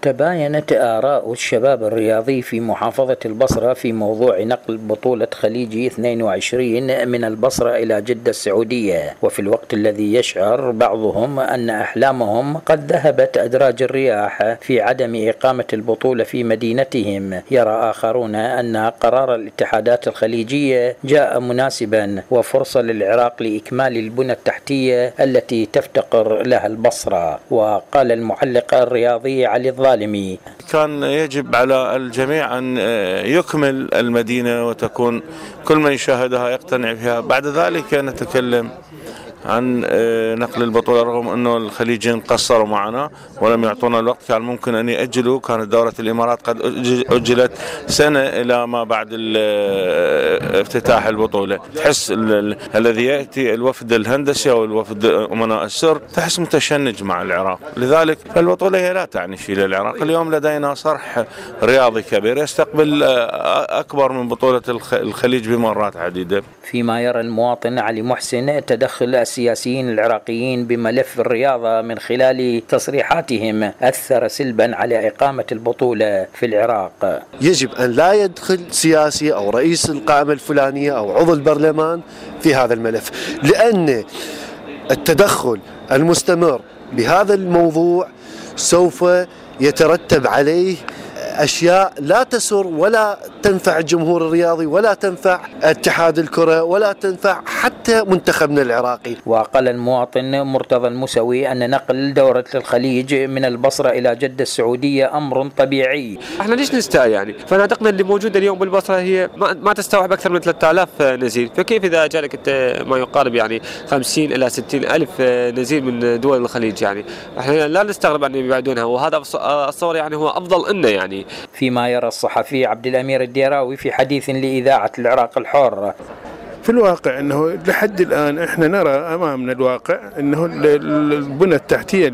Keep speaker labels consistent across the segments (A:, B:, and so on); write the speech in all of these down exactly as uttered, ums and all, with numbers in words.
A: تباينت آراء الشباب الرياضي في محافظة البصرة في موضوع نقل بطولة خليجي اثنين وعشرين من البصرة إلى جدة السعودية، وفي الوقت الذي يشعر بعضهم أن أحلامهم قد ذهبت أدراج الرياح في عدم إقامة البطولة في مدينتهم، يرى آخرون أن قرار الاتحادات الخليجية جاء مناسبا وفرصة للعراق لإكمال البنى التحتية التي تفتقر لها البصرة. وقال المعلق الرياضي علي الظالمي:
B: كان يجب على الجميع أن يكمل المدينة وتكون كل من يشاهدها يقتنع فيها. بعد ذلك نتكلم عن نقل البطولة، رغم أنه الخليجيين قصروا معنا ولم يعطونا الوقت. كان ممكن أن يأجلوا، كانت دورة الإمارات قد أجلت سنة إلى ما بعد افتتاح البطولة. تحس الذي يأتي الوفد الهندسي أو الوفد أمناء السر تحس متشنج مع العراق، لذلك البطولة هي لا تعني شيء للعراق. اليوم لدينا صرح رياضي كبير يستقبل أكبر من بطولة الخليج بمرات عديدة.
A: فيما يرى المواطن علي محسن تدخل السياسيين العراقيين بملف الرياضة من خلال تصريحاتهم أثر سلبا على إقامة البطولة في العراق.
C: يجب أن لا يدخل سياسي أو رئيس القائمة الفلانية أو عضو البرلمان في هذا الملف، لأن التدخل المستمر بهذا الموضوع سوف يترتب عليه أشياء لا تسر ولا تنفع الجمهور الرياضي ولا تنفع اتحاد الكرة ولا تنفع حتى منتخبنا العراقي.
A: وقال المواطن مرتضى الموسوي أن نقل دورة الخليج من البصرة إلى جدة السعودية أمر طبيعي.
D: احنا ليش نستاء يعني؟ فنادقنا اللي موجودة اليوم بالبصرة هي ما تستوعب أكثر من ثلاثة آلاف نزيل، فكيف إذا جالك ما يقارب يعني خمسين إلى ستين ألف نزيل من دول الخليج؟ يعني احنا لا نستغرب أن يبعدونها، وهذا الصور يعني هو أفضل إنه يعني.
A: فيما يرى الصحفي عبد الأمير الديراوي في حديث لإذاعة العراق الحر:
E: في الواقع أنه لحد الآن إحنا نرى أمامنا الواقع أنه البنى التحتية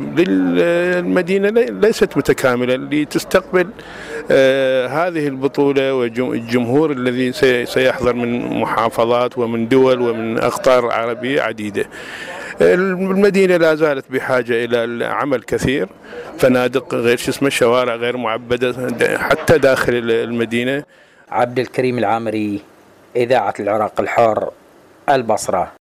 E: للمدينة ليست متكاملة لتستقبل آه هذه البطولة والجمهور الذي سيحضر من محافظات ومن دول ومن أقطار عربية عديدة. المدينة لا زالت بحاجة إلى عمل كثير، فنادق غير شو اسمه، شوارع غير معبدة حتى داخل المدينة.
A: عبد الكريم العامري، إذاعة العراق الحر، البصرة.